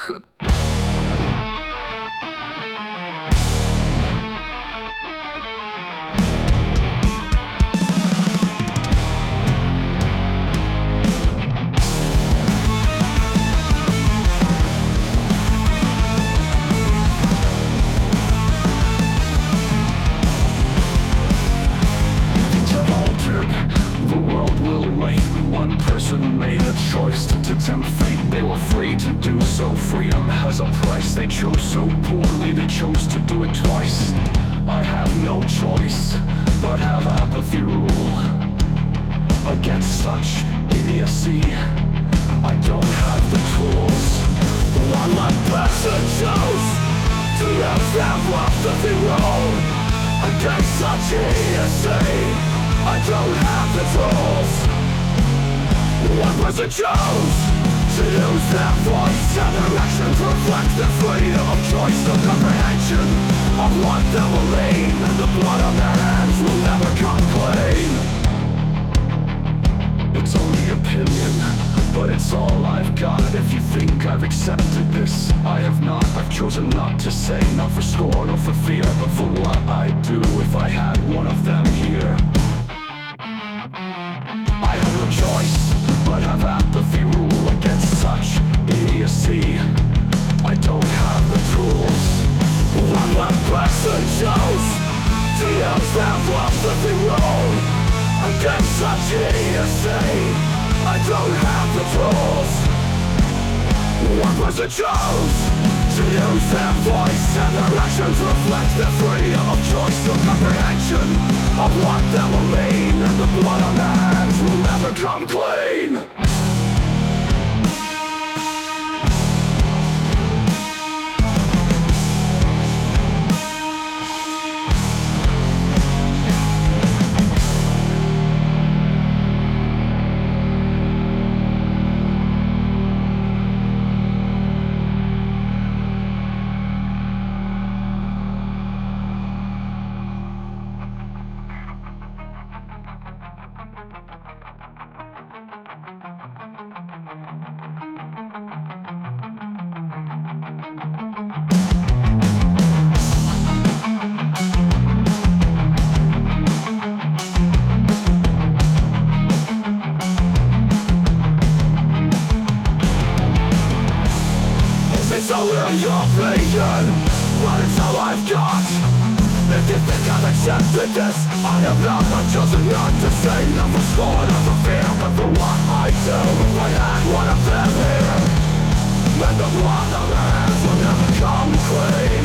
One person made a choice to tempt fate. They were free to do so. Freedom has a price. They chose so poorly, they chose to do it twice. I have no choice but have apathy rule. Against such idiocy, I don't have the tools. The one-left person chose to have apathy rule. Against such idiocy, I don't have the tools. One person chose to use their voice, and their actions reflect their freedom of choice. No comprehension of what they believe, and the blood on their hands will never come clean. It's only opinion, but it's all I've got. If you think I've accepted this, I have not. I've chosen not to say, not for scorn or for fear, but for what I'd do if I had one of them here. I have no choice but have apathy rule. Against such idiocy, I don't have the tools. One person chose to use their apathy rule. Against such idiocy, I don't have the tools. One person chose to use their voice, and their actions reflect their freedom of choice. No comprehension of what they will mean, and the blood on their hands will never come clean. It's all in your opinion, but it's all I've got. If you think I've accepted this, I have not. I've chosen not to say, not for scorn, not for fear, but for what I do. If I had one of them here, then the blood on their hands will never come clean.